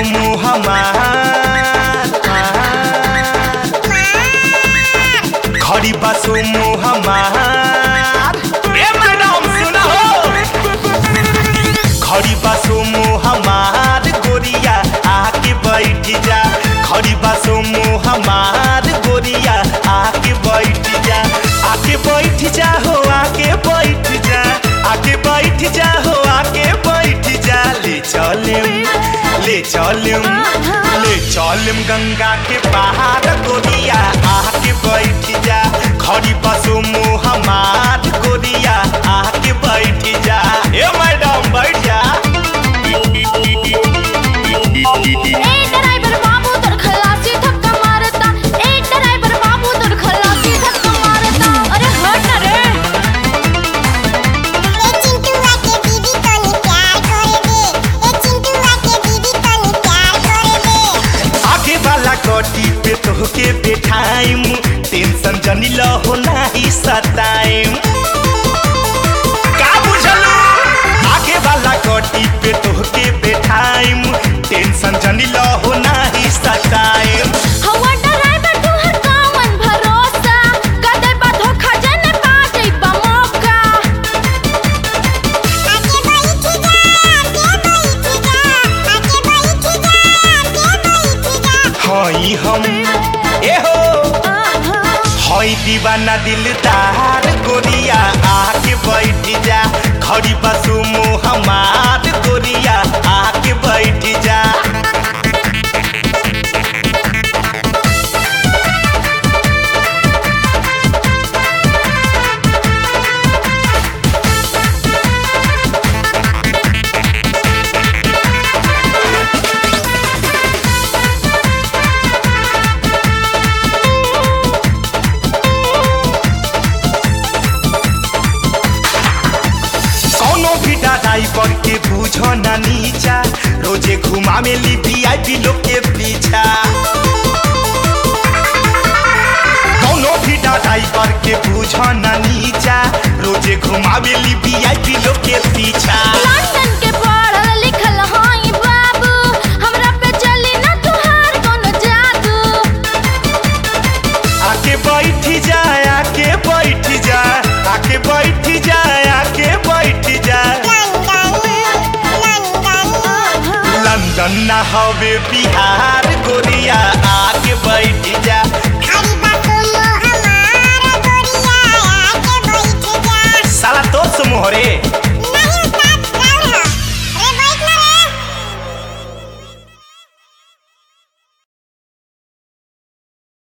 मुँह हमार खड़ी बसो मुँह हमार ए मैडम सुना हो खड़ी बसो मुँह हमार गोरिया आके बैठ जा खड़ी बसो मुँह हमार गोरिया आके बैठ जा आके बैठ जा हो आके बैठ जा आके बैठ जा हो आके बैठ जा ले चलम गंगा के पहाड़ गोरिया आके बैठ जा खड़ी बसो मुँह हमार गोरिया आके बैठ जा ए मैडम बैठ जा ड्राइवर बाबू तोर खलासी धक्का मारता ड्राइवर बाबू तोर खलासी धक्का मारता अरे हट ना रे चिंटूआ के बीबी तनी प्यार करे दे चिंटूआ के बीबी तनी प्यार करे दे आगे वाला कटी पे तोहके बैठाइम टेंशन जनी लहो नाही सताइम का बुझलू आगे वाला कटी पे तोहके बैठाइम टेंशन जनी लहो नाही सताइम हवा ड्राइवर तू हर कामन भरोसा कदे बा धोखा जने पा जइबा मौका आके बैठ जा आके बैठ जा हई हम ए हो हई दीवाना दिलदार गोरिया आके बैठ जा खड़ी बसु मुँह हमार गोरिया आके बैठ जा कौनो भी ड्राइवर के बूझो ना नीचा रोजे घुमावे ली वीआईपी लोग के पीछा कौनो भी ड्राइवर के बूझो ना नीचा रोजे घुमावे ली वीआईपी लोग के पीछा लंदन के पढ़ल लिखल हई बाबू हमरा पे चली ना तुहार कोनो जादू आके बैठ जा आके बैठ जा आके बैठ जा आके बैठ जा लंदन ना हवे बिहार गोरिया आके बैठ जा खड़ी